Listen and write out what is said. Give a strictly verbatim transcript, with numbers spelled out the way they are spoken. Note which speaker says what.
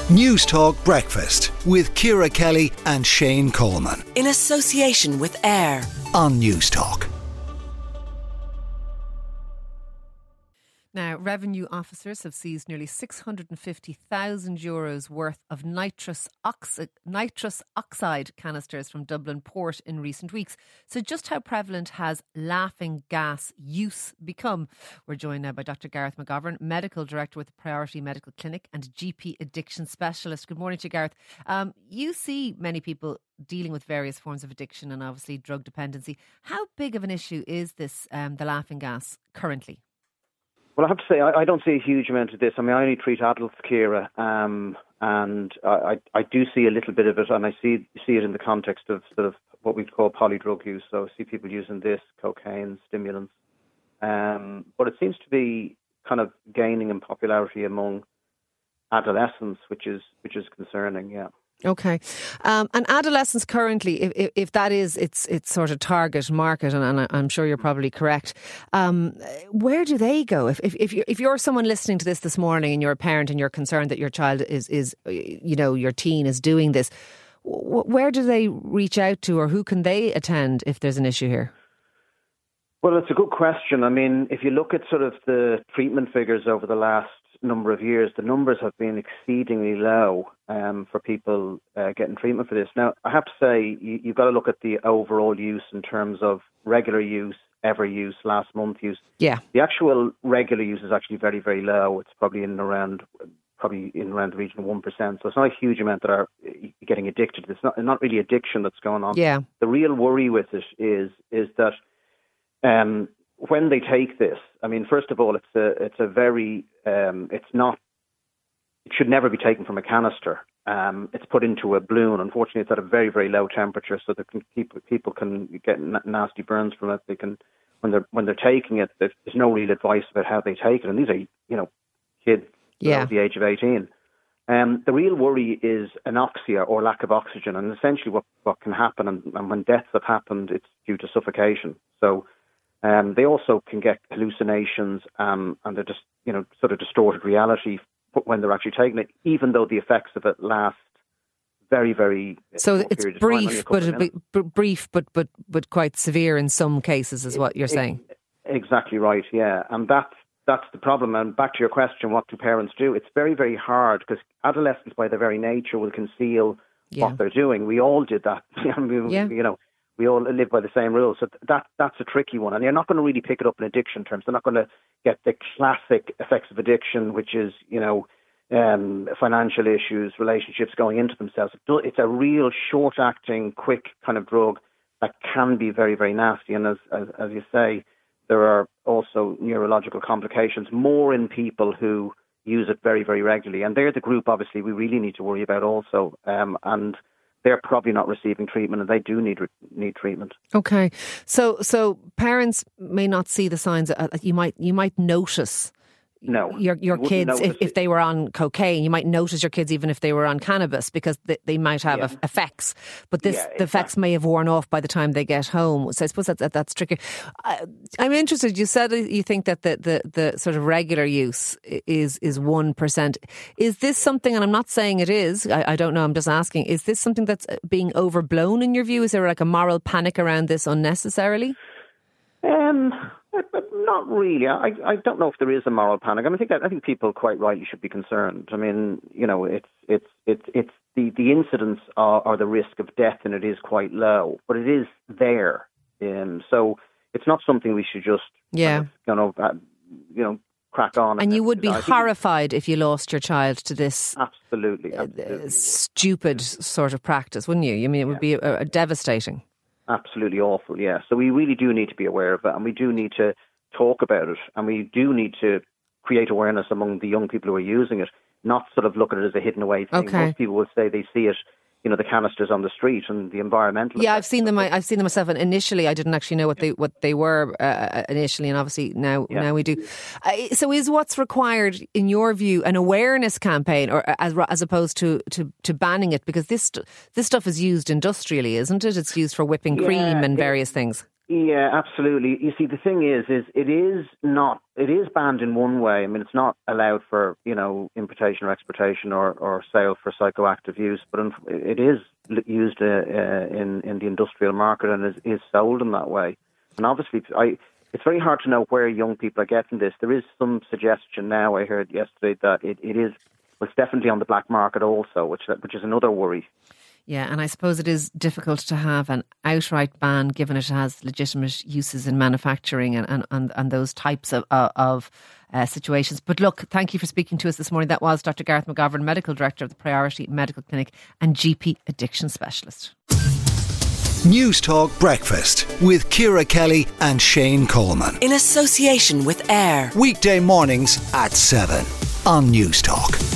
Speaker 1: News Talk Breakfast with Ciara Kelly and Shane Coleman.
Speaker 2: In association with AIR
Speaker 1: on News Talk.
Speaker 3: Now, revenue officers have seized nearly six hundred fifty thousand euros worth of nitrous, oxi- nitrous oxide canisters from Dublin Port in recent weeks. So just how prevalent has laughing gas use become? We're joined now by Doctor Gareth McGovern, Medical Director with the Priority Medical Clinic and G P Addiction Specialist. Good morning to you, Gareth. Um, you see many people dealing with various forms of addiction and obviously drug dependency. How big of an issue is this, um, the laughing gas, currently?
Speaker 4: Well, I have to say, I, I don't see a huge amount of this. I mean, I only treat adults, Ciara, um, and I, I do see a little bit of it, and I see see it in the context of sort of what we call polydrug use. So I see people using this, cocaine, stimulants. Um, but it seems to be kind of gaining in popularity among adolescents, which is which is concerning, yeah.
Speaker 3: Okay. Um, and adolescents currently, if, if, if that is its its sort of target market, and, and I'm sure you're probably correct, um, where do they go? If if if you're, if you're someone listening to this this morning and you're a parent and you're concerned that your child is, is you know, your teen is doing this, where do they reach out to, or who can they attend if there's an issue here?
Speaker 4: Well, it's a good question. I mean, if you look at sort of the treatment figures over the last number of years, the numbers have been exceedingly low um, for people uh, getting treatment for this. Now, I have to say, you, you've got to look at the overall use in terms of regular use, ever use, last month use.
Speaker 3: Yeah.
Speaker 4: The actual regular use is actually very, very low. It's probably in around, probably in around the region of one percent. So it's not a huge amount that are getting addicted. It's not not really addiction that's going on.
Speaker 3: Yeah.
Speaker 4: The real worry with it is is that um, when they take this, I mean, first of all, it's a it's a very um, it's not it should never be taken from a canister. Um, it's put into a balloon. Unfortunately, it's at a very very low temperature, so that can, people people can get n- nasty burns from it. They can when they're when they're taking it. There's, there's no real advice about how they take it, and these are you know kids
Speaker 3: yeah.
Speaker 4: below the age of eighteen. Um, the real worry is anoxia or lack of oxygen, and essentially what, what can happen, and, and when deaths have happened, it's due to suffocation. So. Um, they also can get hallucinations um, and they're just, you know, sort of distorted reality when they're actually taking it, even though the effects of it last very, very.
Speaker 3: So it's brief, but a bit, b- brief, but but but quite severe in some cases, is what you're saying.
Speaker 4: Exactly right. Yeah, and that's that's the problem. And back to your question, what do parents do? It's very, very hard because adolescents, by their very nature, will conceal yeah. what they're doing. We all did that.
Speaker 3: yeah.
Speaker 4: You know. We all live by the same rules. So that that's a tricky one. And you're not going to really pick it up in addiction terms. They're not going to get the classic effects of addiction, which is, you know, um, financial issues, relationships going into themselves. It's a real short-acting, quick kind of drug that can be very, very nasty. And as, as, as you say, there are also neurological complications, more in people who use it very, very regularly. And they're the group, obviously, we really need to worry about also. Um, and they're probably not receiving treatment, and they do need need treatment.
Speaker 3: Okay, so so parents may not see the signs. Uh, you might you might notice.
Speaker 4: No,
Speaker 3: your your
Speaker 4: you
Speaker 3: kids if, if they were on cocaine, you might notice your kids even if they were on cannabis because they, they might have
Speaker 4: yeah.
Speaker 3: effects. But this
Speaker 4: yeah, exactly.
Speaker 3: the effects may have worn off by the time they get home. So I suppose that, that that's tricky. I, I'm interested. You said you think that the, the, the sort of regular use is is one percent. Is this something? And I'm not saying it is. I, I don't know. I'm just asking. Is this something that's being overblown in your view? Is there like a moral panic around this unnecessarily?
Speaker 4: Um. But not really. I, I don't know if there is a moral panic. I mean, I think I think people quite rightly should be concerned. I mean, you know, it's it's it's it's the the incidence or, or the risk of death in it is quite low, but it is there. Um, so it's not something we should just
Speaker 3: yeah,
Speaker 4: kind of, you know, uh, you know, crack on.
Speaker 3: And,
Speaker 4: and
Speaker 3: you would be horrified
Speaker 4: it,
Speaker 3: if you lost your child to this
Speaker 4: absolutely, absolutely.
Speaker 3: Uh, stupid sort of practice, wouldn't you? I mean, it would yeah. be a, a devastating.
Speaker 4: Absolutely awful, yeah. So we really do need to be aware of it, and we do need to talk about it, and we do need to create awareness among the young people who are using it, not sort of look at it as a hidden away thing.
Speaker 3: Okay.
Speaker 4: Most people will say they see it, you know, the canisters on the street and the environmental.
Speaker 3: Yeah, I've seen them. I, I've seen them myself. And initially, I didn't actually know what they what they were uh, initially, and obviously now yeah. now we do. Uh, so, is what's required, in your view, an awareness campaign, or as as opposed to, to, to banning it? Because this this stuff is used industrially, isn't it? It's used for whipping cream yeah, and various
Speaker 4: it,
Speaker 3: things.
Speaker 4: Yeah, absolutely. You see, the thing is, is it is not, it is banned in one way. I mean, it's not allowed for, you know, importation or exportation or, or sale for psychoactive use, but it is used uh, uh, in, in the industrial market and is, is sold in that way. And obviously, I, it's very hard to know where young people are getting this. There is some suggestion now, I heard yesterday, that it, it is, well, it's definitely on the black market also, which which is another worry.
Speaker 3: Yeah, and I suppose it is difficult to have an outright ban given it has legitimate uses in manufacturing and, and, and, and those types of, uh, of uh, situations. But look, thank you for speaking to us this morning. That was Doctor Gareth McGovern, Medical Director of the Priority Medical Clinic and G P Addiction Specialist.
Speaker 1: News Talk Breakfast with Ciara Kelly and Shane Coleman.
Speaker 2: In association with AIR.
Speaker 1: Weekday mornings at seven on News Talk.